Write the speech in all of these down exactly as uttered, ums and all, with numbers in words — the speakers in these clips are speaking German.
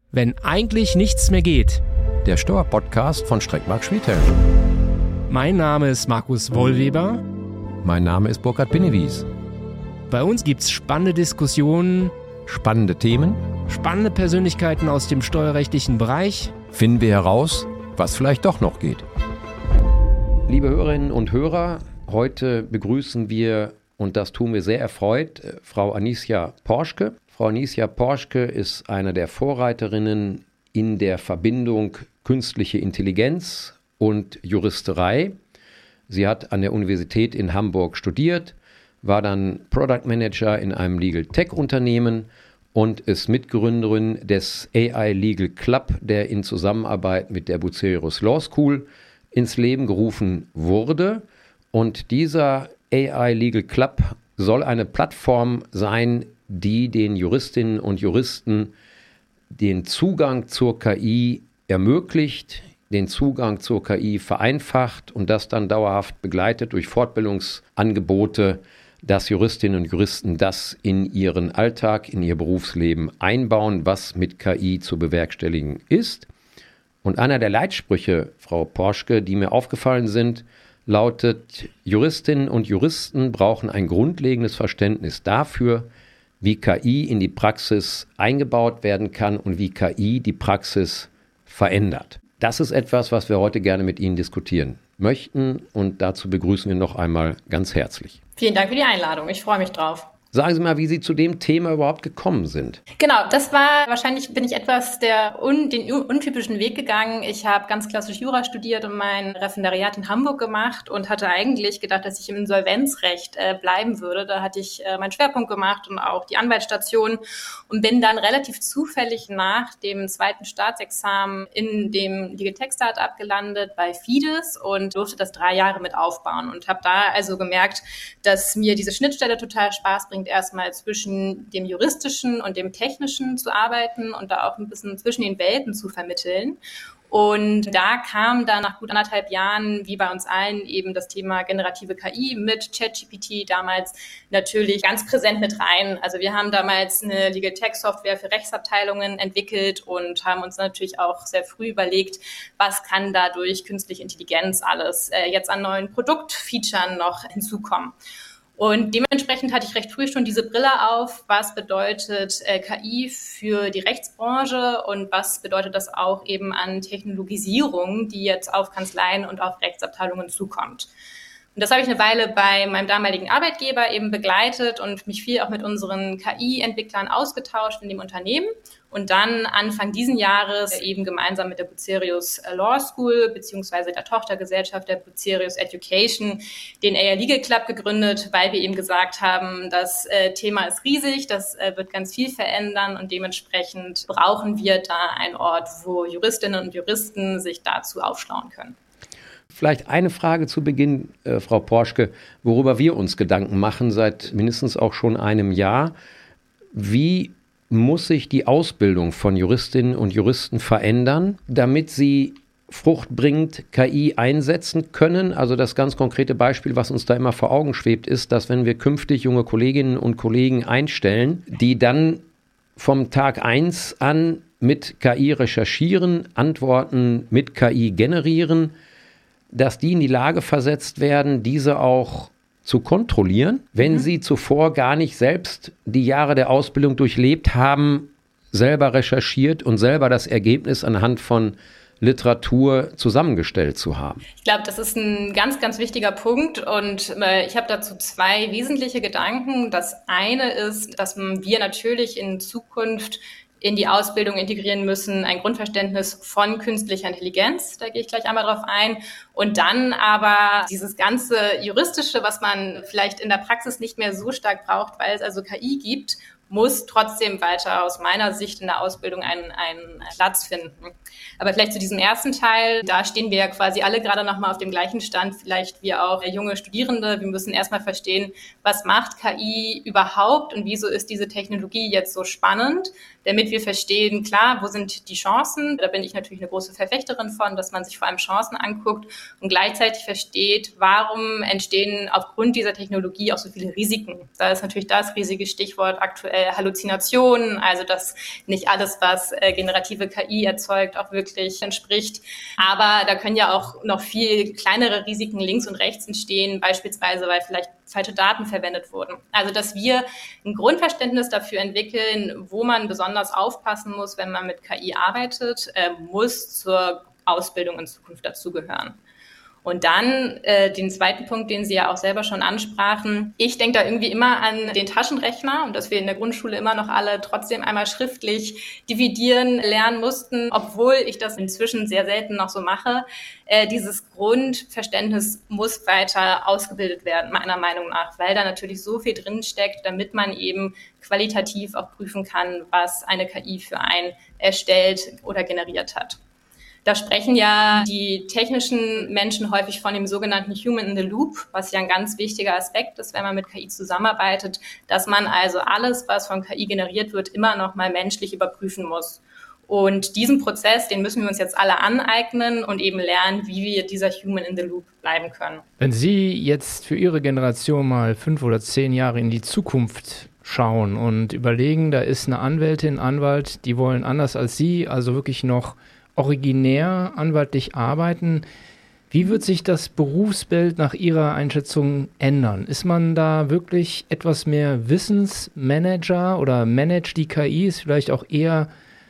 Wenn eigentlich nichts mehr geht. Der Steuerpodcast von Streckmark Schwedhelm. Mein Name ist Markus Wollweber. Mein Name ist Burkhard Binnewies. Bei uns gibt's spannende Diskussionen, Spannende Themen. spannende Persönlichkeiten aus dem steuerrechtlichen Bereich. Finden wir heraus, was vielleicht doch noch geht. Liebe Hörerinnen und Hörer, heute begrüßen wir, und das tun wir sehr erfreut, Frau Anicia Porschke. Frau Anicia Porschke ist eine der Vorreiterinnen in der Verbindung künstliche Intelligenz und Juristerei. Sie hat an der Universität in Hamburg studiert, war dann Product Manager in einem Legal Tech Unternehmen und ist Mitgründerin des A I Legal Club, der in Zusammenarbeit mit der Bucerius Law School ins Leben gerufen wurde. Und dieser A I Legal Club soll eine Plattform sein, die den Juristinnen und Juristen den Zugang zur K I ermöglicht, den Zugang zur K I vereinfacht und das dann dauerhaft begleitet durch Fortbildungsangebote, dass Juristinnen und Juristen das in ihren Alltag, in ihr Berufsleben einbauen, was mit K I zu bewerkstelligen ist. Und einer der Leitsprüche, Frau Porschke, die mir aufgefallen sind, lautet: Juristinnen und Juristen brauchen ein grundlegendes Verständnis dafür, wie K I in die Praxis eingebaut werden kann und wie K I die Praxis verändert. Das ist etwas, was wir heute gerne mit Ihnen diskutieren möchten, und dazu begrüßen wir noch einmal ganz herzlich. Vielen Dank für die Einladung. Ich freue mich drauf. Sagen Sie mal, wie Sie zu dem Thema überhaupt gekommen sind. Genau, das war, wahrscheinlich bin ich etwas der un, den untypischen Weg gegangen. Ich habe ganz klassisch Jura studiert und mein Referendariat in Hamburg gemacht und hatte eigentlich gedacht, dass ich im Insolvenzrecht äh, bleiben würde. Da hatte ich äh, meinen Schwerpunkt gemacht und auch die Anwaltsstation und bin dann relativ zufällig nach dem zweiten Staatsexamen in dem Legal Tech Startup gelandet bei Fides und durfte das drei Jahre mit aufbauen und habe da also gemerkt, dass mir diese Schnittstelle total Spaß bringt, erstmal zwischen dem Juristischen und dem Technischen zu arbeiten und da auch ein bisschen zwischen den Welten zu vermitteln. Und da kam dann nach gut anderthalb Jahren, wie bei uns allen, eben das Thema generative K I mit ChatGPT damals natürlich ganz präsent mit rein. Also wir haben damals eine Legal Tech Software für Rechtsabteilungen entwickelt und haben uns natürlich auch sehr früh überlegt, was kann da durch künstliche Intelligenz alles äh, jetzt an neuen Produktfeaturen noch hinzukommen. Und dementsprechend hatte ich recht früh schon diese Brille auf, was bedeutet äh, K I für die Rechtsbranche und was bedeutet das auch eben an Technologisierung, die jetzt auf Kanzleien und auf Rechtsabteilungen zukommt. Und das habe ich eine Weile bei meinem damaligen Arbeitgeber eben begleitet und mich viel auch mit unseren K I-Entwicklern ausgetauscht in dem Unternehmen. Und dann Anfang diesen Jahres eben gemeinsam mit der Bucerius Law School beziehungsweise der Tochtergesellschaft der Bucerius Education den A I Legal Club gegründet, weil wir eben gesagt haben, das äh, Thema ist riesig, das äh, wird ganz viel verändern und dementsprechend brauchen wir da einen Ort, wo Juristinnen und Juristen sich dazu aufschlauen können. Vielleicht eine Frage zu Beginn, äh, Frau Porschke, worüber wir uns Gedanken machen seit mindestens auch schon einem Jahr. Wie muss sich die Ausbildung von Juristinnen und Juristen verändern, damit sie fruchtbringend K I einsetzen können? Also das ganz konkrete Beispiel, was uns da immer vor Augen schwebt, ist, dass wenn wir künftig junge Kolleginnen und Kollegen einstellen, die dann vom Tag eins an mit K I recherchieren, Antworten mit K I generieren, dass die in die Lage versetzt werden, diese auch zu kontrollieren, wenn mhm. sie zuvor gar nicht selbst die Jahre der Ausbildung durchlebt haben, selber recherchiert und selber das Ergebnis anhand von Literatur zusammengestellt zu haben. Ich glaube, das ist ein ganz, ganz wichtiger Punkt und äh, ich habe dazu zwei wesentliche Gedanken. Das eine ist, dass wir natürlich in Zukunft in die Ausbildung integrieren müssen, ein Grundverständnis von künstlicher Intelligenz, da gehe ich gleich einmal drauf ein, und dann aber dieses ganze Juristische, was man vielleicht in der Praxis nicht mehr so stark braucht, weil es also K I gibt, muss trotzdem weiter aus meiner Sicht in der Ausbildung einen, einen Platz finden. Aber vielleicht zu diesem ersten Teil, da stehen wir ja quasi alle gerade nochmal auf dem gleichen Stand, vielleicht wir auch junge Studierende. Wir müssen erstmal verstehen, was macht K I überhaupt und wieso ist diese Technologie jetzt so spannend, damit wir verstehen, klar, wo sind die Chancen? Da bin ich natürlich eine große Verfechterin von, dass man sich vor allem Chancen anguckt und gleichzeitig versteht, warum entstehen aufgrund dieser Technologie auch so viele Risiken. Da ist natürlich das riesige Stichwort aktuell äh, Halluzinationen, also dass nicht alles, was äh, generative K I erzeugt, auch wirklich entspricht. Aber da können ja auch noch viel kleinere Risiken links und rechts entstehen, beispielsweise weil vielleicht falsche Daten verwendet wurden. Also dass wir ein Grundverständnis dafür entwickeln, wo man besonders aufpassen muss, wenn man mit K I arbeitet, äh, muss zur Ausbildung in Zukunft dazugehören. Und dann äh, den zweiten Punkt, den Sie ja auch selber schon ansprachen. Ich denke da irgendwie immer an den Taschenrechner und dass wir in der Grundschule immer noch alle trotzdem einmal schriftlich dividieren lernen mussten, obwohl ich das inzwischen sehr selten noch so mache. Äh, dieses Grundverständnis muss weiter ausgebildet werden, meiner Meinung nach, weil da natürlich so viel drin steckt, damit man eben qualitativ auch prüfen kann, was eine K I für einen erstellt oder generiert hat. Da sprechen ja die technischen Menschen häufig von dem sogenannten Human in the Loop, was ja ein ganz wichtiger Aspekt ist, wenn man mit K I zusammenarbeitet, dass man also alles, was von K I generiert wird, immer noch mal menschlich überprüfen muss. Und diesen Prozess, den müssen wir uns jetzt alle aneignen und eben lernen, wie wir dieser Human in the Loop bleiben können. Wenn Sie jetzt für Ihre Generation mal fünf oder zehn Jahre in die Zukunft schauen und überlegen, da ist eine Anwältin, Anwalt, die wollen anders als Sie, also wirklich noch originär anwaltlich arbeiten. Wie wird sich das Berufsbild nach Ihrer Einschätzung ändern? Ist man da wirklich etwas mehr Wissensmanager oder managt die K I? Ist vielleicht auch eher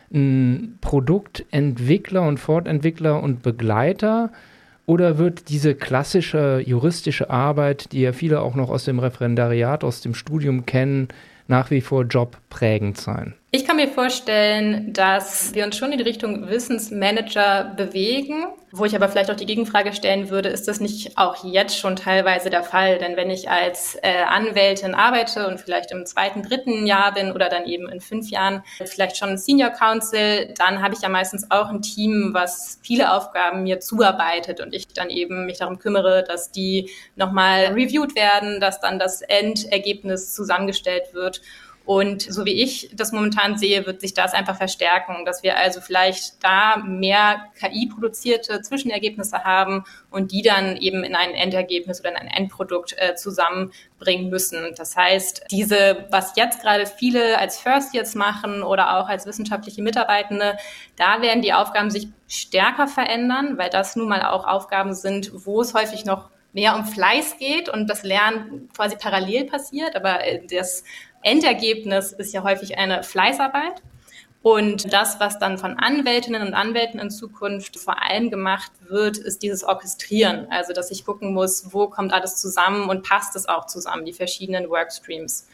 ein Produktentwickler und Fortentwickler und Begleiter? Oder wird diese klassische juristische Arbeit, die ja viele auch noch aus dem Referendariat, aus dem Studium kennen, nach wie vor jobprägend sein? Ich kann mir vorstellen, dass wir uns schon in die Richtung Wissensmanager bewegen. Wo ich aber vielleicht auch die Gegenfrage stellen würde, ist das nicht auch jetzt schon teilweise der Fall? Denn wenn ich als äh, Anwältin arbeite und vielleicht im zweiten, dritten Jahr bin oder dann eben in fünf Jahren vielleicht schon Senior Counsel, dann habe ich ja meistens auch ein Team, was viele Aufgaben mir zuarbeitet und ich dann eben mich darum kümmere, dass die nochmal reviewed werden, dass dann das Endergebnis zusammengestellt wird. Und so wie ich das momentan sehe, wird sich das einfach verstärken, dass wir also vielleicht da mehr K I-produzierte Zwischenergebnisse haben und die dann eben in ein Endergebnis oder in ein Endprodukt äh, zusammenbringen müssen. Das heißt, diese, was jetzt gerade viele als First Years machen oder auch als wissenschaftliche Mitarbeitende, da werden die Aufgaben sich stärker verändern, weil das nun mal auch Aufgaben sind, wo es häufig noch mehr um Fleiß geht und das Lernen quasi parallel passiert, aber das Endergebnis ist ja häufig eine Fleißarbeit. Und das, was dann von Anwältinnen und Anwälten in Zukunft vor allem gemacht wird, ist dieses Orchestrieren. Also, dass ich gucken muss, wo kommt alles zusammen und passt es auch zusammen, die verschiedenen Workstreams.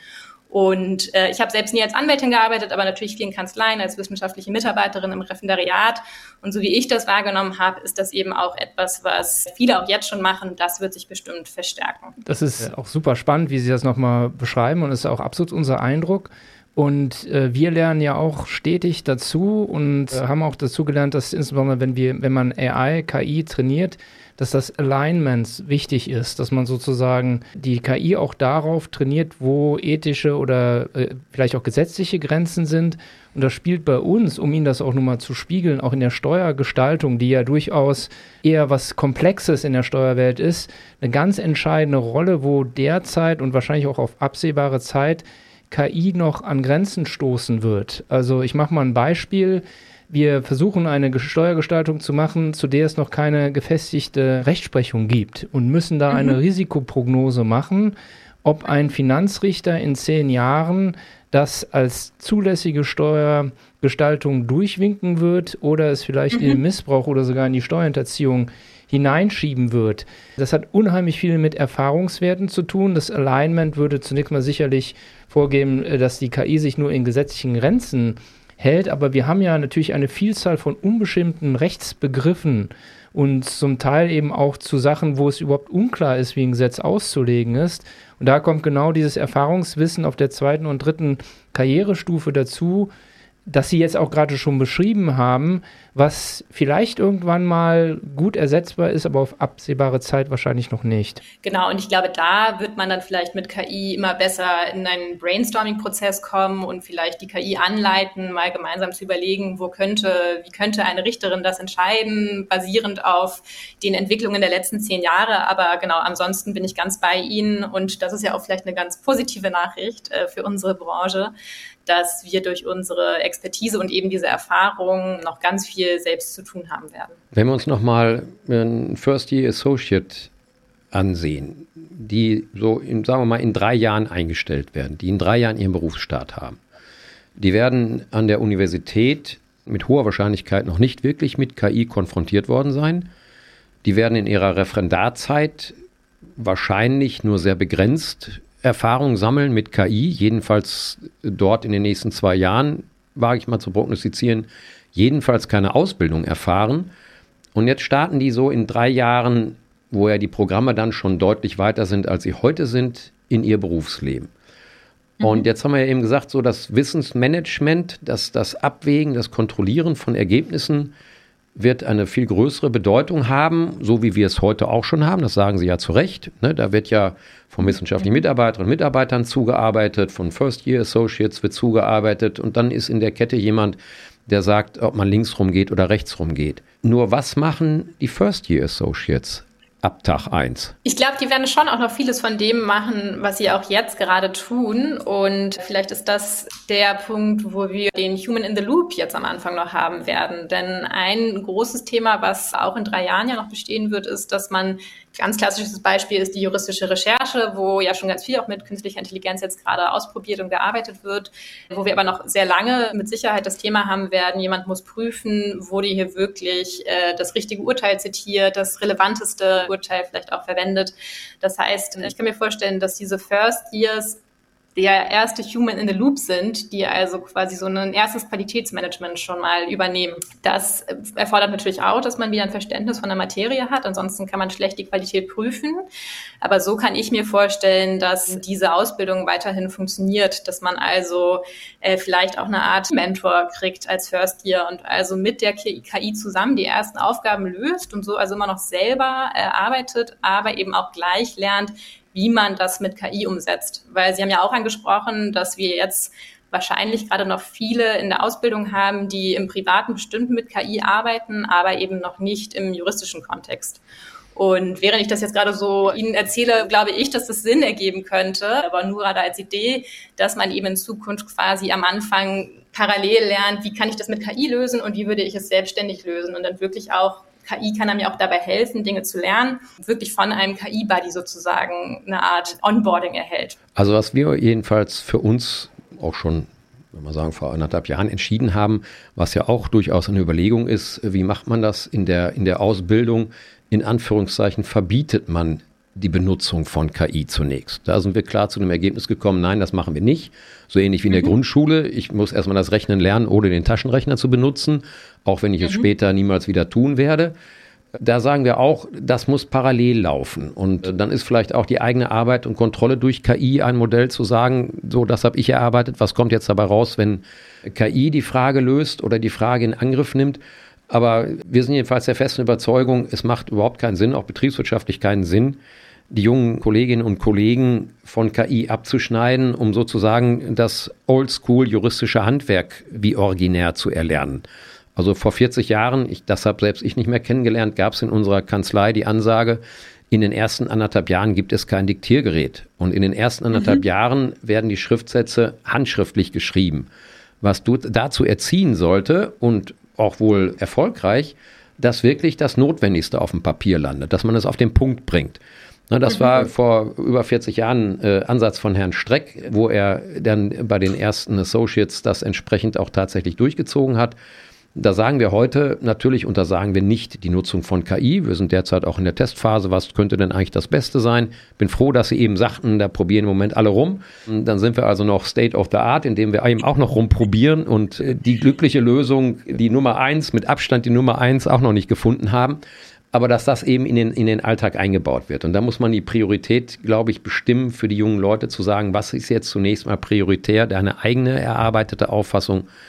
Und äh, ich habe selbst nie als Anwältin gearbeitet, aber natürlich viel in Kanzleien als wissenschaftliche Mitarbeiterin im Referendariat. Und so wie ich das wahrgenommen habe, ist das eben auch etwas, was viele auch jetzt schon machen. Das wird sich bestimmt verstärken. Das ist auch super spannend, wie Sie das nochmal beschreiben und ist auch absolut unser Eindruck. Und äh, wir lernen ja auch stetig dazu und äh, haben auch dazu gelernt, dass insbesondere, wenn wir, wenn man A I, K I trainiert, dass das Alignment wichtig ist, dass man sozusagen die K I auch darauf trainiert, wo ethische oder äh, vielleicht auch gesetzliche Grenzen sind. Und das spielt bei uns, um Ihnen das auch nochmal zu spiegeln, auch in der Steuergestaltung, die ja durchaus eher was Komplexes in der Steuerwelt ist, eine ganz entscheidende Rolle, wo derzeit und wahrscheinlich auch auf absehbare Zeit K I noch an Grenzen stoßen wird. Also ich mache mal ein Beispiel. Wir versuchen eine Steuergestaltung zu machen, zu der es noch keine gefestigte Rechtsprechung gibt und müssen da mhm. eine Risikoprognose machen, ob ein Finanzrichter in zehn Jahren das als zulässige Steuergestaltung durchwinken wird oder es vielleicht mhm. in den Missbrauch oder sogar in die Steuerhinterziehung hineinschieben wird. Das hat unheimlich viel mit Erfahrungswerten zu tun. Das Alignment würde zunächst mal sicherlich vorgeben, dass die K I sich nur in gesetzlichen Grenzen hält, aber wir haben ja natürlich eine Vielzahl von unbestimmten Rechtsbegriffen und zum Teil eben auch zu Sachen, wo es überhaupt unklar ist, wie ein Gesetz auszulegen ist. Und da kommt genau dieses Erfahrungswissen auf der zweiten und dritten Karrierestufe dazu, das Sie jetzt auch gerade schon beschrieben haben, was vielleicht irgendwann mal gut ersetzbar ist, aber auf absehbare Zeit wahrscheinlich noch nicht. Genau, und ich glaube, da wird man dann vielleicht mit K I immer besser in einen Brainstorming-Prozess kommen und vielleicht die K I anleiten, mal gemeinsam zu überlegen, wo könnte, wie könnte eine Richterin das entscheiden, basierend auf den Entwicklungen der letzten zehn Jahre. Aber genau, ansonsten bin ich ganz bei Ihnen und das ist ja auch vielleicht eine ganz positive Nachricht äh, für unsere Branche, dass wir durch unsere Expertise und eben diese Erfahrung noch ganz viel selbst zu tun haben werden. Wenn wir uns nochmal einen First Year Associate ansehen, die so, in, sagen wir mal, in drei Jahren eingestellt werden, die in drei Jahren ihren Berufsstart haben, die werden an der Universität mit hoher Wahrscheinlichkeit noch nicht wirklich mit K I konfrontiert worden sein. Die werden in ihrer Referendarzeit wahrscheinlich nur sehr begrenzt Erfahrung sammeln mit K I, jedenfalls dort in den nächsten zwei Jahren, wage ich mal zu prognostizieren, jedenfalls keine Ausbildung erfahren. Und jetzt starten die so in drei Jahren, wo ja die Programme dann schon deutlich weiter sind, als sie heute sind, in ihr Berufsleben. Mhm. Und jetzt haben wir ja eben gesagt, so das Wissensmanagement, das, das Abwägen, das Kontrollieren von Ergebnissen wird eine viel größere Bedeutung haben, so wie wir es heute auch schon haben. Das sagen Sie ja zu Recht. Ne? Da wird ja von wissenschaftlichen Mitarbeiterinnen und Mitarbeitern zugearbeitet, von First Year Associates wird zugearbeitet und dann ist in der Kette jemand, der sagt, ob man links rum geht oder rechts rum geht. Nur was machen die First Year Associates ab Tag eins? Ich glaube, die werden schon auch noch vieles von dem machen, was sie auch jetzt gerade tun. Und vielleicht ist das der Punkt, wo wir den Human in the Loop jetzt am Anfang noch haben werden. Denn ein großes Thema, was auch in drei Jahren ja noch bestehen wird, ist, dass man, ganz klassisches Beispiel ist die juristische Recherche, wo ja schon ganz viel auch mit künstlicher Intelligenz jetzt gerade ausprobiert und gearbeitet wird, wo wir aber noch sehr lange mit Sicherheit das Thema haben werden, jemand muss prüfen, wurde hier wirklich äh, das richtige Urteil zitiert, das relevanteste Urteil vielleicht auch verwendet. Das heißt, ich kann mir vorstellen, dass diese First Years der erste Human in the Loop sind, die also quasi so ein erstes Qualitätsmanagement schon mal übernehmen. Das erfordert natürlich auch, dass man wieder ein Verständnis von der Materie hat, ansonsten kann man schlecht die Qualität prüfen. Aber so kann ich mir vorstellen, dass diese Ausbildung weiterhin funktioniert, dass man also äh, vielleicht auch eine Art Mentor kriegt als First Year und also mit der K I zusammen die ersten Aufgaben löst und so also immer noch selber äh, arbeitet, aber eben auch gleich lernt, wie man das mit K I umsetzt. Weil Sie haben ja auch angesprochen, dass wir jetzt wahrscheinlich gerade noch viele in der Ausbildung haben, die im Privaten bestimmt mit K I arbeiten, aber eben noch nicht im juristischen Kontext. Und während ich das jetzt gerade so Ihnen erzähle, glaube ich, dass das Sinn ergeben könnte, aber nur gerade als Idee, dass man eben in Zukunft quasi am Anfang parallel lernt, wie kann ich das mit K I lösen und wie würde ich es selbstständig lösen und dann wirklich auch K I kann einem ja auch dabei helfen, Dinge zu lernen, wirklich von einem K I-Buddy sozusagen eine Art Onboarding erhält. Also was wir jedenfalls für uns auch schon, wenn wir sagen, vor anderthalb Jahren entschieden haben, was ja auch durchaus eine Überlegung ist, wie macht man das in der, in der Ausbildung, in Anführungszeichen verbietet man die Benutzung von K I zunächst. Da sind wir klar zu dem Ergebnis gekommen, nein, das machen wir nicht. So ähnlich wie in der mhm. Grundschule. Ich muss erstmal das Rechnen lernen, ohne den Taschenrechner zu benutzen, auch wenn ich mhm. es später niemals wieder tun werde. Da sagen wir auch, das muss parallel laufen. Und dann ist vielleicht auch die eigene Arbeit und Kontrolle durch K I ein Modell zu sagen, so, das habe ich erarbeitet, was kommt jetzt dabei raus, wenn K I die Frage löst oder die Frage in Angriff nimmt. Aber wir sind jedenfalls der festen Überzeugung, es macht überhaupt keinen Sinn, auch betriebswirtschaftlich keinen Sinn, die jungen Kolleginnen und Kollegen von K I abzuschneiden, um sozusagen das oldschool juristische Handwerk wie originär zu erlernen. Also vor vierzig Jahren, ich, das habe selbst ich nicht mehr kennengelernt, gab es in unserer Kanzlei die Ansage, in den ersten anderthalb Jahren gibt es kein Diktiergerät. Und in den ersten anderthalb mhm. Jahren werden die Schriftsätze handschriftlich geschrieben. Was du dazu erziehen sollte und auch wohl erfolgreich, dass wirklich das Notwendigste auf dem Papier landet, dass man es auf den Punkt bringt. Na, das mhm. war vor über vierzig Jahren äh, Ansatz von Herrn Streck, wo er dann bei den ersten Associates das entsprechend auch tatsächlich durchgezogen hat. Da sagen wir heute, natürlich untersagen wir nicht die Nutzung von K I. Wir sind derzeit auch in der Testphase. Was könnte denn eigentlich das Beste sein? Bin froh, dass Sie eben sagten, da probieren im Moment alle rum. Dann sind wir also noch State of the Art, indem wir eben auch noch rumprobieren und die glückliche Lösung, die Nummer eins, mit Abstand die Nummer eins auch noch nicht gefunden haben. Aber dass das eben in den, in den Alltag eingebaut wird. Und da muss man die Priorität, glaube ich, bestimmen für die jungen Leute zu sagen, was ist jetzt zunächst mal prioritär, deine eigene erarbeitete Auffassung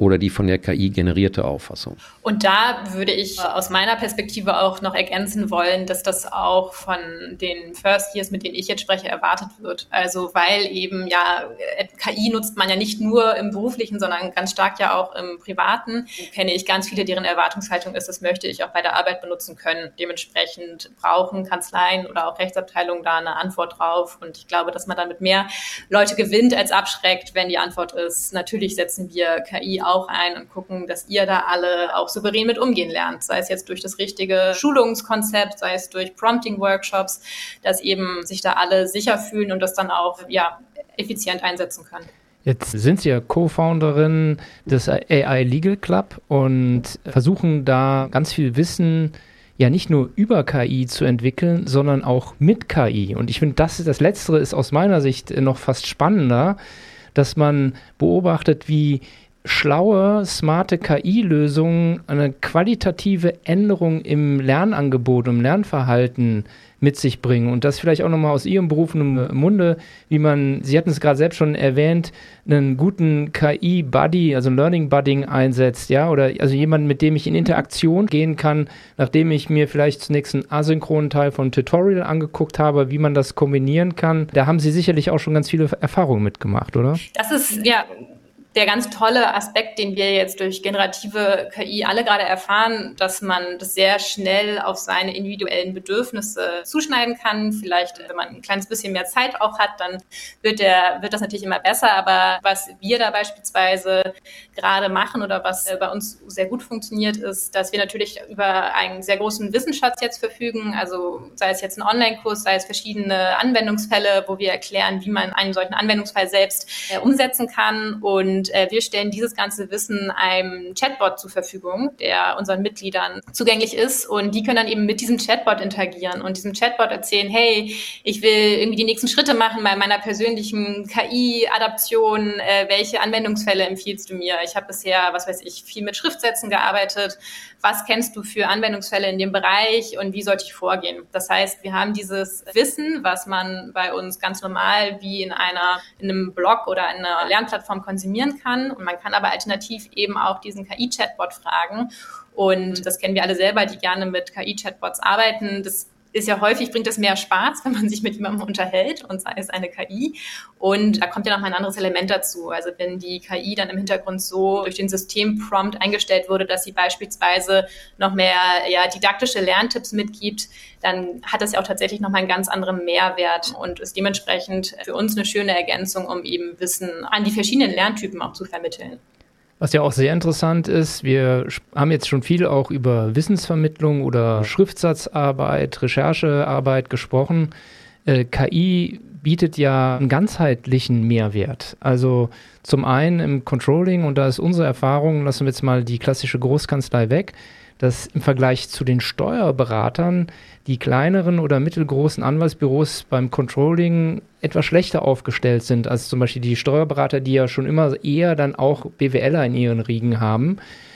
oder die von der K I generierte Auffassung? Und da würde ich aus meiner Perspektive auch noch ergänzen wollen, dass das auch von den First Years, mit denen ich jetzt spreche, erwartet wird. Also weil eben ja K I nutzt man ja nicht nur im Beruflichen, sondern ganz stark ja auch im Privaten. Kenne ich ganz viele, deren Erwartungshaltung ist, das möchte ich auch bei der Arbeit benutzen können. Dementsprechend brauchen Kanzleien oder auch Rechtsabteilungen da eine Antwort drauf. Und ich glaube, dass man damit mehr Leute gewinnt als abschreckt, wenn die Antwort ist, natürlich setzen wir K I auch ein und gucken, dass ihr da alle auch souverän mit umgehen lernt. Sei es jetzt durch das richtige Schulungskonzept, sei es durch Prompting-Workshops, dass eben sich da alle sicher fühlen und das dann auch ja, effizient einsetzen können. Jetzt sind Sie ja Co-Founderin des A I Legal Club und versuchen da ganz viel Wissen ja nicht nur über K I zu entwickeln, sondern auch mit K I. Und ich finde, das, das Letztere ist aus meiner Sicht noch fast spannender, dass man beobachtet, wie schlaue, smarte K I-Lösungen eine qualitative Änderung im Lernangebot, im Lernverhalten mit sich bringen. Und das vielleicht auch nochmal aus Ihrem berufenen Munde, wie man, Sie hatten es gerade selbst schon erwähnt, einen guten K I-Buddy, also ein Learning-Budding einsetzt, ja, oder also jemanden, mit dem ich in Interaktion gehen kann, nachdem ich mir vielleicht zunächst einen asynchronen Teil von Tutorial angeguckt habe, wie man das kombinieren kann. Da haben Sie sicherlich auch schon ganz viele Erfahrungen mitgemacht, oder? Das ist, ja, der ganz tolle Aspekt, den wir jetzt durch generative K I alle gerade erfahren, dass man das sehr schnell auf seine individuellen Bedürfnisse zuschneiden kann. Vielleicht, wenn man ein kleines bisschen mehr Zeit auch hat, dann wird der, wird das natürlich immer besser. Aber was wir da beispielsweise gerade machen oder was bei uns sehr gut funktioniert, ist, dass wir natürlich über einen sehr großen Wissensschatz jetzt verfügen. Also sei es jetzt ein Online-Kurs, sei es verschiedene Anwendungsfälle, wo wir erklären, wie man einen solchen Anwendungsfall selbst äh, umsetzen kann. Und Und äh, wir stellen dieses ganze Wissen einem Chatbot zur Verfügung, der unseren Mitgliedern zugänglich ist. Und die können dann eben mit diesem Chatbot interagieren und diesem Chatbot erzählen, hey, ich will irgendwie die nächsten Schritte machen bei meiner persönlichen K I-Adaption. Äh, welche Anwendungsfälle empfiehlst du mir? Ich habe bisher, was weiß ich, viel mit Schriftsätzen gearbeitet. Was kennst du für Anwendungsfälle in dem Bereich und wie sollte ich vorgehen? Das heißt, wir haben dieses Wissen, was man bei uns ganz normal wie in einer in einem Blog oder in einer Lernplattform konsumieren kann. Und man kann aber alternativ eben auch diesen K I-Chatbot fragen. Und das kennen wir alle selber, die gerne mit K I-Chatbots arbeiten. Das ist ja häufig, bringt es mehr Spaß, wenn man sich mit jemandem unterhält und sei es eine K I. Und da kommt ja noch mal ein anderes Element dazu. Also wenn die K I dann im Hintergrund so durch den Systemprompt eingestellt wurde, dass sie beispielsweise noch mehr ja, didaktische Lerntipps mitgibt, dann hat das ja auch tatsächlich noch mal einen ganz anderen Mehrwert und ist dementsprechend für uns eine schöne Ergänzung, um eben Wissen an die verschiedenen Lerntypen auch zu vermitteln. Was ja auch sehr interessant ist, wir haben jetzt schon viel auch über Wissensvermittlung oder Schriftsatzarbeit, Recherchearbeit gesprochen. Äh, K I bietet ja einen ganzheitlichen Mehrwert. Also zum einen im Controlling, und da ist unsere Erfahrung, lassen wir jetzt mal die klassische Großkanzlei weg, dass im Vergleich zu den Steuerberatern die kleineren oder mittelgroßen Anwaltsbüros beim Controlling etwas schlechter aufgestellt sind als zum Beispiel die Steuerberater, die ja schon immer eher dann auch BWLer in ihren Riegen haben.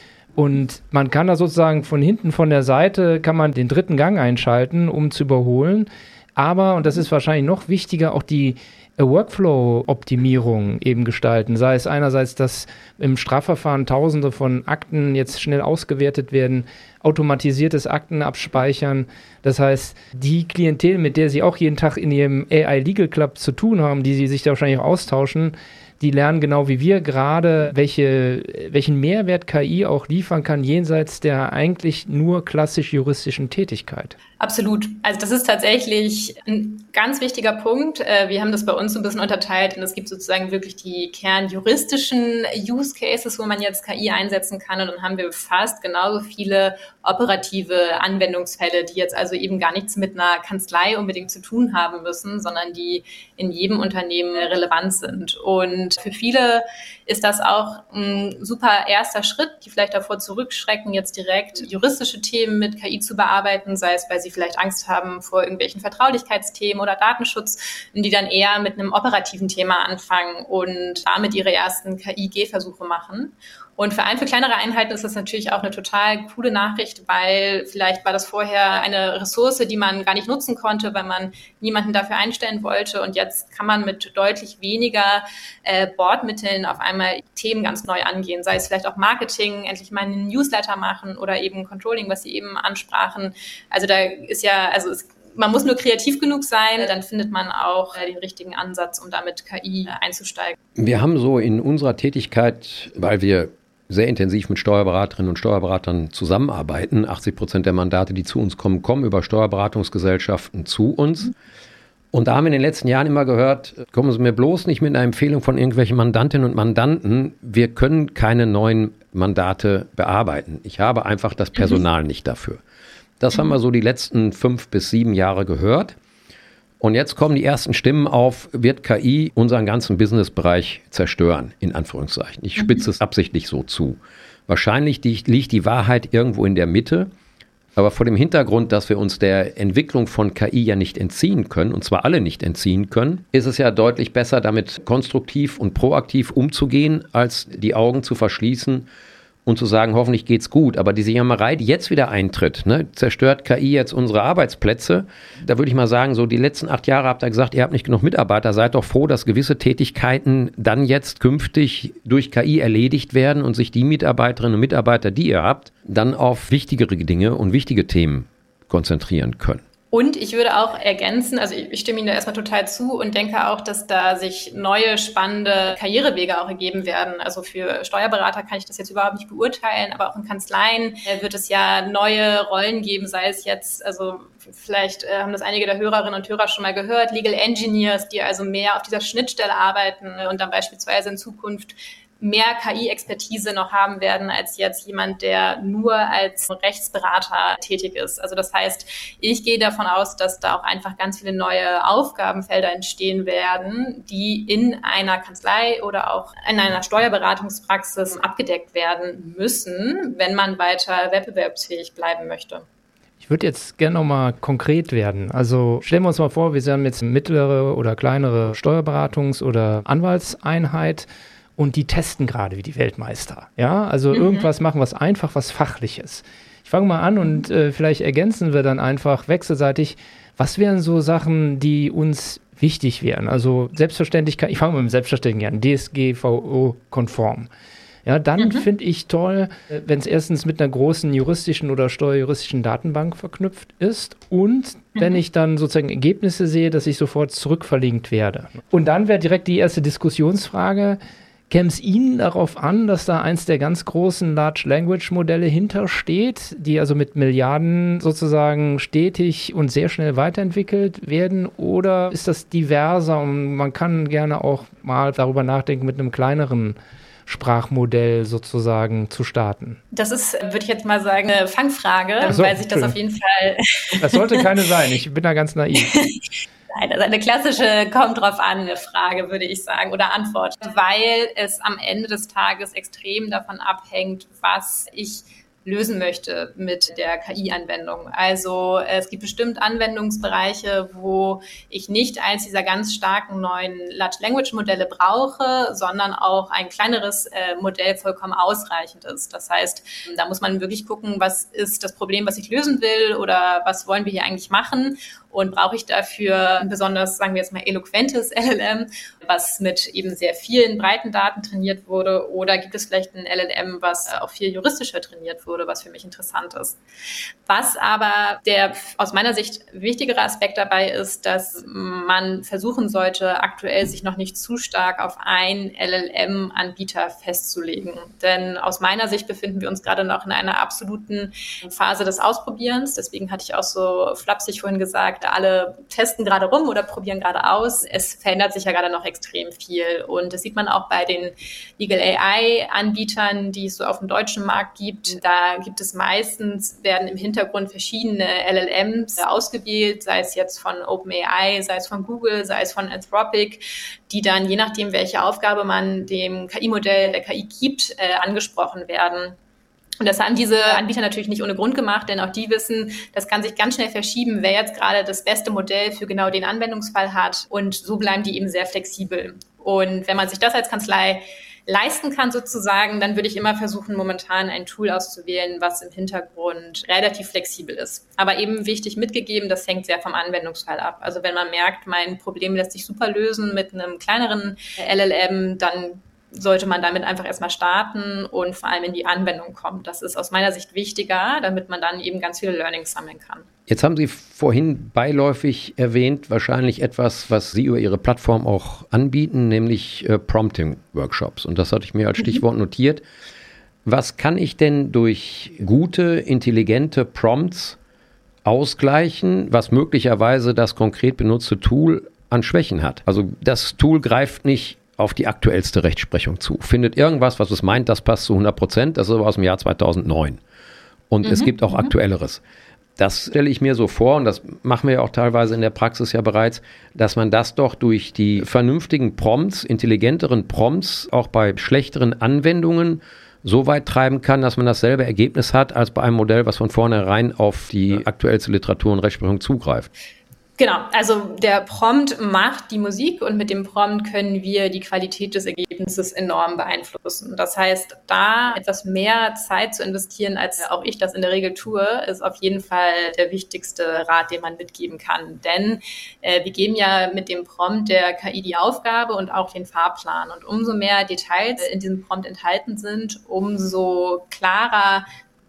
Und man kann da sozusagen von hinten, von der Seite, kann man den dritten Gang einschalten, um zu überholen. Aber, und das ist wahrscheinlich noch wichtiger, auch die Workflow-Optimierung eben gestalten. Sei es einerseits, dass im Strafverfahren Tausende von Akten jetzt schnell ausgewertet werden, automatisiertes Akten abspeichern. Das heißt, die Klientel, mit der Sie auch jeden Tag in Ihrem A I Legal Club zu tun haben, die Sie sich da wahrscheinlich auch austauschen, die lernen genau wie wir gerade, welche, welchen Mehrwert K I auch liefern kann, jenseits der eigentlich nur klassisch juristischen Tätigkeit. Absolut. Also das ist tatsächlich ein ganz wichtiger Punkt. Wir haben das bei uns so ein bisschen unterteilt und es gibt sozusagen wirklich die kernjuristischen Use Cases, wo man jetzt K I einsetzen kann, und dann haben wir fast genauso viele operative Anwendungsfälle, die jetzt also eben gar nichts mit einer Kanzlei unbedingt zu tun haben müssen, sondern die in jedem Unternehmen relevant sind. Und für viele ist das auch ein super erster Schritt, die vielleicht davor zurückschrecken, jetzt direkt juristische Themen mit K I zu bearbeiten, sei es, weil sie vielleicht Angst haben vor irgendwelchen Vertraulichkeitsthemen oder Datenschutz, und die dann eher mit einem operativen Thema anfangen und damit ihre ersten K I-Gehversuche machen. Und vor allem für kleinere Einheiten ist das natürlich auch eine total coole Nachricht, weil vielleicht war das vorher eine Ressource, die man gar nicht nutzen konnte, weil man niemanden dafür einstellen wollte. Und jetzt kann man mit deutlich weniger äh, Bordmitteln auf einmal Themen ganz neu angehen, sei es vielleicht auch Marketing, endlich mal einen Newsletter machen oder eben Controlling, was Sie eben ansprachen. Also da ist ja, also es Man muss nur kreativ genug sein, dann findet man auch den richtigen Ansatz, um da mit K I einzusteigen. Wir haben so in unserer Tätigkeit, weil wir sehr intensiv mit Steuerberaterinnen und Steuerberatern zusammenarbeiten, achtzig Prozent der Mandate, die zu uns kommen, kommen über Steuerberatungsgesellschaften zu uns. Und da haben wir in den letzten Jahren immer gehört, kommen Sie mir bloß nicht mit einer Empfehlung von irgendwelchen Mandantinnen und Mandanten. Wir können keine neuen Mandate bearbeiten. Ich habe einfach das Personal mhm. nicht dafür. Das haben wir so die letzten fünf bis sieben Jahre gehört. Und jetzt kommen die ersten Stimmen auf, wird K I unseren ganzen Businessbereich zerstören, in Anführungszeichen. Ich spitze es absichtlich so zu. Wahrscheinlich liegt die Wahrheit irgendwo in der Mitte. Aber vor dem Hintergrund, dass wir uns der Entwicklung von K I ja nicht entziehen können, und zwar alle nicht entziehen können, ist es ja deutlich besser, damit konstruktiv und proaktiv umzugehen, als die Augen zu verschließen und zu sagen, hoffentlich geht's gut. Aber diese Jammerei, die jetzt wieder eintritt, ne, zerstört K I jetzt unsere Arbeitsplätze. Da würde ich mal sagen, so die letzten acht Jahre habt ihr gesagt, ihr habt nicht genug Mitarbeiter. Seid doch froh, dass gewisse Tätigkeiten dann jetzt künftig durch K I erledigt werden und sich die Mitarbeiterinnen und Mitarbeiter, die ihr habt, dann auf wichtigere Dinge und wichtige Themen konzentrieren können. Und ich würde auch ergänzen, also ich stimme Ihnen da erstmal total zu und denke auch, dass da sich neue spannende Karrierewege auch ergeben werden. Also für Steuerberater kann ich das jetzt überhaupt nicht beurteilen, aber auch in Kanzleien wird es ja neue Rollen geben, sei es jetzt, also vielleicht äh, haben das einige der Hörerinnen und Hörer schon mal gehört, Legal Engineers, die also mehr auf dieser Schnittstelle arbeiten und dann beispielsweise in Zukunft mehr K I-Expertise noch haben werden als jetzt jemand, der nur als Rechtsberater tätig ist. Also das heißt, ich gehe davon aus, dass da auch einfach ganz viele neue Aufgabenfelder entstehen werden, die in einer Kanzlei oder auch in einer Steuerberatungspraxis abgedeckt werden müssen, wenn man weiter wettbewerbsfähig bleiben möchte. Ich würde jetzt gerne nochmal konkret werden. Also stellen wir uns mal vor, wir haben jetzt eine mittlere oder kleinere Steuerberatungs- oder Anwaltseinheit. Und die testen gerade wie die Weltmeister. Ja, also mhm. irgendwas machen, was einfach, was Fachliches. Ich fange mal an und äh, vielleicht ergänzen wir dann einfach wechselseitig. Was wären so Sachen, die uns wichtig wären? Also Selbstverständlichkeit, ich fange mal mit dem Selbstverständlichen an, D S G V O-konform. Ja, dann mhm. finde ich toll, wenn es erstens mit einer großen juristischen oder steuerjuristischen Datenbank verknüpft ist und mhm. wenn ich dann sozusagen Ergebnisse sehe, dass ich sofort zurückverlinkt werde. Und dann wäre direkt die erste Diskussionsfrage, käme es Ihnen darauf an, dass da eins der ganz großen Large-Language-Modelle hintersteht, die also mit Milliarden sozusagen stetig und sehr schnell weiterentwickelt werden? Oder ist das diverser und man kann gerne auch mal darüber nachdenken, mit einem kleineren Sprachmodell sozusagen zu starten? Das ist, würde ich jetzt mal sagen, eine Fangfrage, so, weil sich das auf jeden Fall... Das sollte keine sein, ich bin da ganz naiv. Nein, das ist eine klassische kommt drauf an eine Frage, würde ich sagen, oder Antwort, weil es am Ende des Tages extrem davon abhängt, was ich lösen möchte mit der K I-Anwendung. Also es gibt bestimmt Anwendungsbereiche, wo ich nicht eins dieser ganz starken neuen Large-Language-Modelle brauche, sondern auch ein kleineres äh, Modell vollkommen ausreichend ist. Das heißt, da muss man wirklich gucken, was ist das Problem, was ich lösen will oder was wollen wir hier eigentlich machen und brauche ich dafür ein besonders, sagen wir jetzt mal, eloquentes L L M, was mit eben sehr vielen breiten Daten trainiert wurde, oder gibt es vielleicht ein L L M, was auch viel juristischer trainiert wurde, was für mich interessant ist. Was aber der aus meiner Sicht wichtigere Aspekt dabei ist, dass man versuchen sollte, aktuell sich noch nicht zu stark auf einen L L M-Anbieter festzulegen. Denn aus meiner Sicht befinden wir uns gerade noch in einer absoluten Phase des Ausprobierens. Deswegen hatte ich auch so flapsig vorhin gesagt, alle testen gerade rum oder probieren gerade aus. Es verändert sich ja gerade noch extrem viel. Und das sieht man auch bei den Legal A I-Anbietern, die es so auf dem deutschen Markt gibt. Da gibt es meistens, werden im Hintergrund verschiedene L L Ms ausgewählt, sei es jetzt von OpenAI, sei es von Google, sei es von Anthropic, die dann, je nachdem, welche Aufgabe man dem K I-Modell der K I gibt, äh, angesprochen werden. Und das haben diese Anbieter natürlich nicht ohne Grund gemacht, denn auch die wissen, das kann sich ganz schnell verschieben, wer jetzt gerade das beste Modell für genau den Anwendungsfall hat. Und so bleiben die eben sehr flexibel. Und wenn man sich das als Kanzlei leisten kann sozusagen, dann würde ich immer versuchen, momentan ein Tool auszuwählen, was im Hintergrund relativ flexibel ist. Aber eben wichtig mitgegeben, das hängt sehr vom Anwendungsfall ab. Also wenn man merkt, mein Problem lässt sich super lösen mit einem kleineren L L M, dann sollte man damit einfach erstmal starten und vor allem in die Anwendung kommen. Das ist aus meiner Sicht wichtiger, damit man dann eben ganz viele Learnings sammeln kann. Jetzt haben Sie vorhin beiläufig erwähnt, wahrscheinlich etwas, was Sie über Ihre Plattform auch anbieten, nämlich äh, Prompting-Workshops. Und das hatte ich mir als Stichwort mhm. notiert. Was kann ich denn durch gute, intelligente Prompts ausgleichen, was möglicherweise das konkret benutzte Tool an Schwächen hat? Also das Tool greift nicht auf die aktuellste Rechtsprechung zu. Findet irgendwas, was es meint, das passt zu hundert Prozent, das ist aber aus dem Jahr zweitausendneun. Und mhm. es gibt auch mhm. aktuelleres. Das stelle ich mir so vor, und das machen wir ja auch teilweise in der Praxis ja bereits, dass man das doch durch die vernünftigen Prompts, intelligenteren Prompts, auch bei schlechteren Anwendungen so weit treiben kann, dass man dasselbe Ergebnis hat, als bei einem Modell, was von vornherein auf die aktuellste Literatur und Rechtsprechung zugreift. Genau, also der Prompt macht die Musik und mit dem Prompt können wir die Qualität des Ergebnisses enorm beeinflussen. Das heißt, da etwas mehr Zeit zu investieren, als auch ich das in der Regel tue, ist auf jeden Fall der wichtigste Rat, den man mitgeben kann. Denn äh, wir geben ja mit dem Prompt der K I die Aufgabe und auch den Fahrplan. Und umso mehr Details in diesem Prompt enthalten sind, umso klarer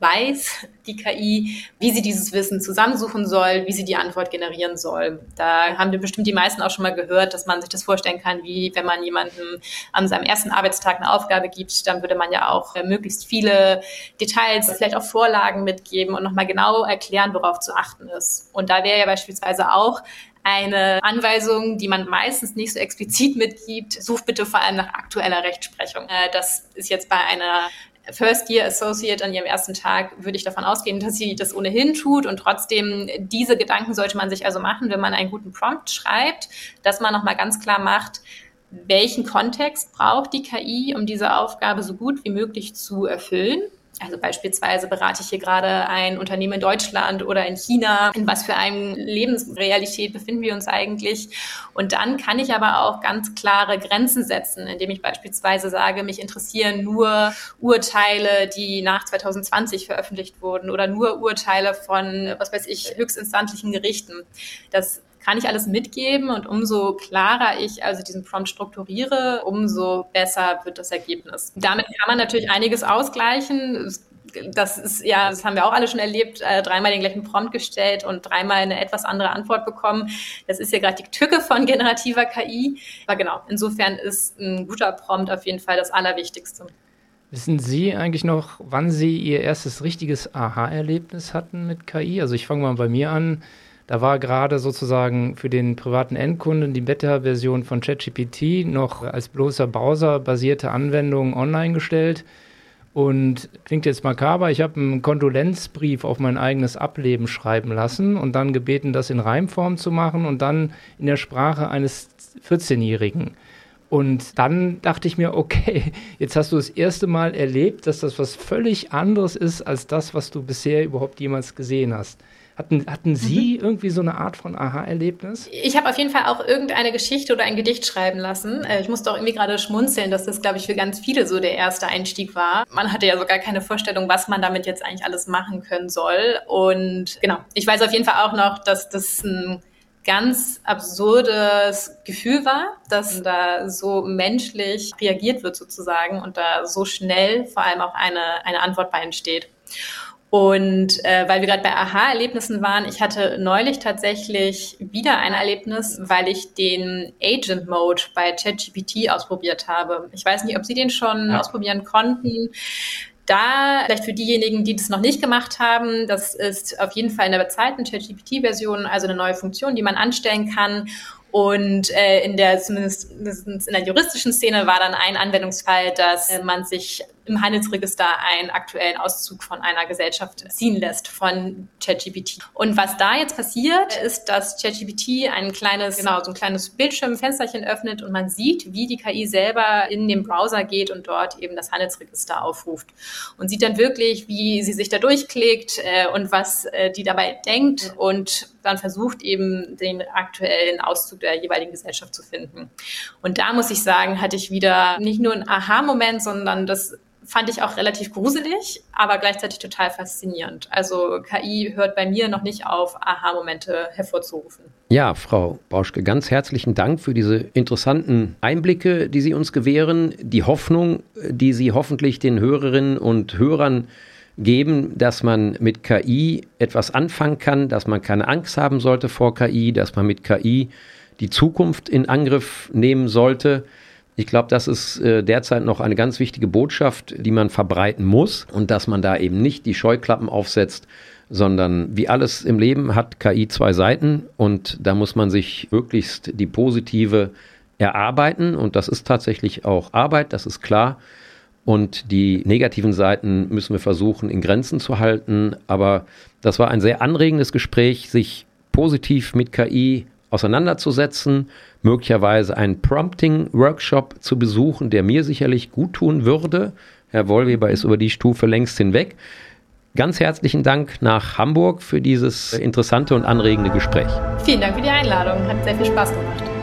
weiß die K I, wie sie dieses Wissen zusammensuchen soll, wie sie die Antwort generieren soll. Da haben wir bestimmt die meisten auch schon mal gehört, dass man sich das vorstellen kann, wie wenn man jemandem an seinem ersten Arbeitstag eine Aufgabe gibt, dann würde man ja auch äh, möglichst viele Details, vielleicht auch Vorlagen mitgeben und nochmal genau erklären, worauf zu achten ist. Und da wäre ja beispielsweise auch eine Anweisung, die man meistens nicht so explizit mitgibt, such bitte vor allem nach aktueller Rechtsprechung. Äh, das ist jetzt bei einer First Year Associate an ihrem ersten Tag, würde ich davon ausgehen, dass sie das ohnehin tut, und trotzdem diese Gedanken sollte man sich also machen, wenn man einen guten Prompt schreibt, dass man nochmal ganz klar macht, welchen Kontext braucht die K I, um diese Aufgabe so gut wie möglich zu erfüllen. Also beispielsweise berate ich hier gerade ein Unternehmen in Deutschland oder in China. In was für einer Lebensrealität befinden wir uns eigentlich? Und dann kann ich aber auch ganz klare Grenzen setzen, indem ich beispielsweise sage, mich interessieren nur Urteile, die nach zwanzig zwanzig veröffentlicht wurden, oder nur Urteile von, was weiß ich, höchstinstanzlichen Gerichten. Das kann ich alles mitgeben, und umso klarer ich also diesen Prompt strukturiere, umso besser wird das Ergebnis. Damit kann man natürlich einiges ausgleichen. Das ist ja, das haben wir auch alle schon erlebt, äh, dreimal den gleichen Prompt gestellt und dreimal eine etwas andere Antwort bekommen. Das ist ja gerade die Tücke von generativer K I. Aber genau, insofern ist ein guter Prompt auf jeden Fall das Allerwichtigste. Wissen Sie eigentlich noch, wann Sie Ihr erstes richtiges Aha-Erlebnis hatten mit K I? Also ich fange mal bei mir an. Da war gerade sozusagen für den privaten Endkunden die Beta-Version von ChatGPT noch als bloßer browserbasierte Anwendung online gestellt. Und klingt jetzt makaber, ich habe einen Kondolenzbrief auf mein eigenes Ableben schreiben lassen und dann gebeten, das in Reimform zu machen und dann in der Sprache eines vierzehnjährigen. Und dann dachte ich mir, okay, jetzt hast du das erste Mal erlebt, dass das was völlig anderes ist als das, was du bisher überhaupt jemals gesehen hast. Hatten, hatten Sie mhm. irgendwie so eine Art von Aha-Erlebnis? Ich habe auf jeden Fall auch irgendeine Geschichte oder ein Gedicht schreiben lassen. Ich musste auch irgendwie gerade schmunzeln, dass das, glaube ich, für ganz viele so der erste Einstieg war. Man hatte ja so gar keine Vorstellung, was man damit jetzt eigentlich alles machen können soll. Und genau, ich weiß auf jeden Fall auch noch, dass das ein ganz absurdes Gefühl war, dass da so menschlich reagiert wird sozusagen und da so schnell vor allem auch eine, eine Antwort bei entsteht. Und äh, weil wir gerade bei Aha-Erlebnissen waren, ich hatte neulich tatsächlich wieder ein Erlebnis, weil ich den Agent-Mode bei ChatGPT ausprobiert habe. Ich weiß nicht, ob Sie den schon ja. ausprobieren konnten. Da, vielleicht für diejenigen, die das noch nicht gemacht haben, das ist auf jeden Fall in der bezahlten ChatGPT-Version, also eine neue Funktion, die man anstellen kann. Und äh, in der, zumindest in der juristischen Szene war dann ein Anwendungsfall, dass äh, man sich im Handelsregister einen aktuellen Auszug von einer Gesellschaft ziehen lässt von ChatGPT. Und was da jetzt passiert, ist, dass ChatGPT ein kleines, genau, so ein kleines Bildschirmfensterchen öffnet und man sieht, wie die K I selber in den Browser geht und dort eben das Handelsregister aufruft. Und sieht dann wirklich, wie sie sich da durchklickt äh, und was äh, die dabei denkt und dann versucht eben den aktuellen Auszug der jeweiligen Gesellschaft zu finden. Und da muss ich sagen, hatte ich wieder nicht nur einen Aha-Moment, sondern das fand ich auch relativ gruselig, aber gleichzeitig total faszinierend. Also K I hört bei mir noch nicht auf, Aha-Momente hervorzurufen. Ja, Frau Porschke, ganz herzlichen Dank für diese interessanten Einblicke, die Sie uns gewähren. Die Hoffnung, die Sie hoffentlich den Hörerinnen und Hörern geben, dass man mit K I etwas anfangen kann, dass man keine Angst haben sollte vor K I, dass man mit K I die Zukunft in Angriff nehmen sollte. Ich glaube, das ist äh, derzeit noch eine ganz wichtige Botschaft, die man verbreiten muss und dass man da eben nicht die Scheuklappen aufsetzt, sondern wie alles im Leben hat K I zwei Seiten und da muss man sich möglichst die positive erarbeiten und das ist tatsächlich auch Arbeit, das ist klar. Und die negativen Seiten müssen wir versuchen in Grenzen zu halten. Aber das war ein sehr anregendes Gespräch, sich positiv mit K I auseinanderzusetzen, möglicherweise einen Prompting-Workshop zu besuchen, der mir sicherlich gut tun würde. Herr Wollweber ist über die Stufe längst hinweg. Ganz herzlichen Dank nach Hamburg für dieses interessante und anregende Gespräch. Vielen Dank für die Einladung, hat sehr viel Spaß gemacht.